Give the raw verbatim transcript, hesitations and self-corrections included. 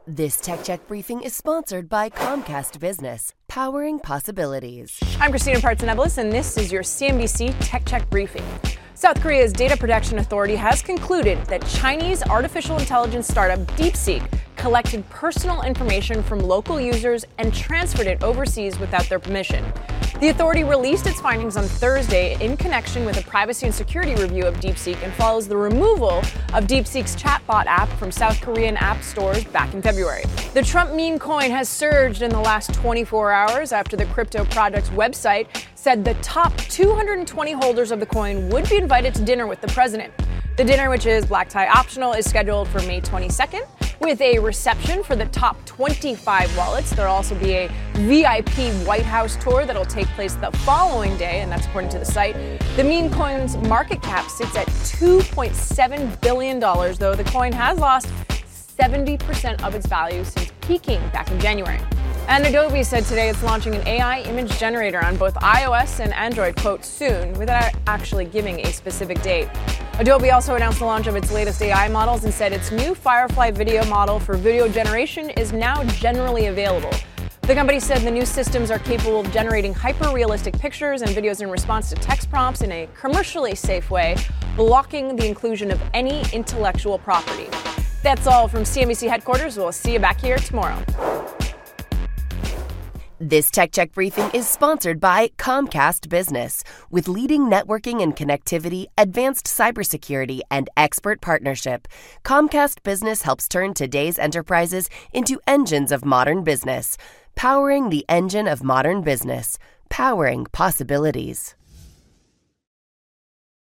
This Tech Check briefing is sponsored by Comcast Business, powering possibilities. I'm Christina Partsinevelos, and this is your C N B C Tech Check briefing. South Korea's Data Protection Authority has concluded that Chinese artificial intelligence startup DeepSeek collected personal information from local users and transferred it overseas without their permission. The authority released its findings on Thursday in connection with a privacy and security review of DeepSeek and follows the removal of DeepSeek's chatbot app from South Korean app stores back in February. The Trump meme coin has surged in the last twenty-four hours after the crypto project's website said the top two hundred twenty holders of the coin would be invited to dinner with the president. The dinner, which is black tie optional, is scheduled for May twenty-second. With a reception for the top twenty-five wallets. There'll also be a V I P White House tour that'll take place the following day, and that's according to the site. The meme coin's market cap sits at two point seven billion dollars, though the coin has lost seventy percent of its value since peaking back in January. And Adobe said today it's launching an A I image generator on both iOS and Android, quote, soon, without actually giving a specific date. Adobe also announced the launch of its latest A I models and said its new Firefly video model for video generation is now generally available. The company said the new systems are capable of generating hyper-realistic pictures and videos in response to text prompts in a commercially safe way, blocking the inclusion of any intellectual property. That's all from C N B C headquarters. We'll see you back here tomorrow. This Tech Check briefing is sponsored by Comcast Business. With leading networking and connectivity, advanced cybersecurity, and expert partnership, Comcast Business helps turn today's enterprises into engines of modern business. Powering the engine of modern business. Powering possibilities.